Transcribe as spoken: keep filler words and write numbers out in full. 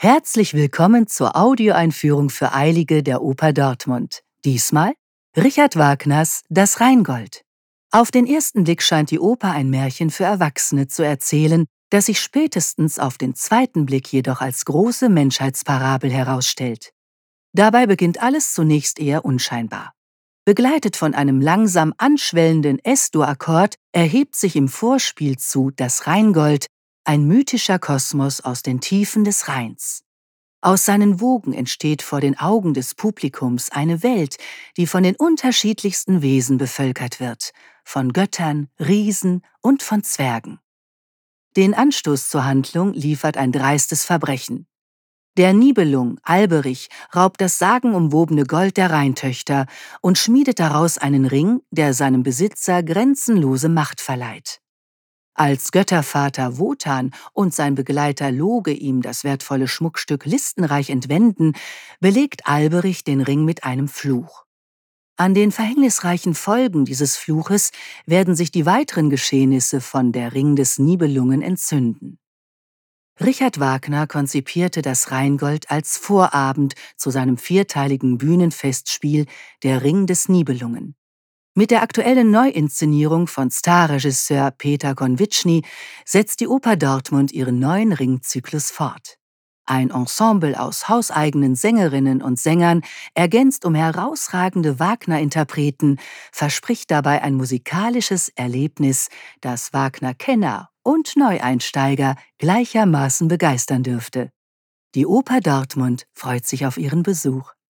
Herzlich willkommen zur Audioeinführung für Eilige der Oper Dortmund. Diesmal Richard Wagners Das Rheingold. Auf den ersten Blick scheint die Oper ein Märchen für Erwachsene zu erzählen, das sich spätestens auf den zweiten Blick jedoch als große Menschheitsparabel herausstellt. Dabei beginnt alles zunächst eher unscheinbar. Begleitet von einem langsam anschwellenden Es-Dur-Akkord erhebt sich im Vorspiel zu Das Rheingold ein mythischer Kosmos aus den Tiefen des Rheins. Aus seinen Wogen entsteht vor den Augen des Publikums eine Welt, die von den unterschiedlichsten Wesen bevölkert wird, von Göttern, Riesen und von Zwergen. Den Anstoß zur Handlung liefert ein dreistes Verbrechen. Der Nibelung, Alberich, raubt das sagenumwobene Gold der Rheintöchter und schmiedet daraus einen Ring, der seinem Besitzer grenzenlose Macht verleiht. Als Göttervater Wotan und sein Begleiter Loge ihm das wertvolle Schmuckstück listenreich entwenden, belegt Alberich den Ring mit einem Fluch. An den verhängnisreichen Folgen dieses Fluches werden sich die weiteren Geschehnisse von Der Ring des Nibelungen entzünden. Richard Wagner konzipierte das Rheingold als Vorabend zu seinem vierteiligen Bühnenfestspiel Der Ring des Nibelungen. Mit der aktuellen Neuinszenierung von Starregisseur Peter Konwitschny setzt die Oper Dortmund ihren neuen Ringzyklus fort. Ein Ensemble aus hauseigenen Sängerinnen und Sängern, ergänzt um herausragende Wagner-Interpreten, verspricht dabei ein musikalisches Erlebnis, das Wagner-Kenner und Neueinsteiger gleichermaßen begeistern dürfte. Die Oper Dortmund freut sich auf Ihren Besuch.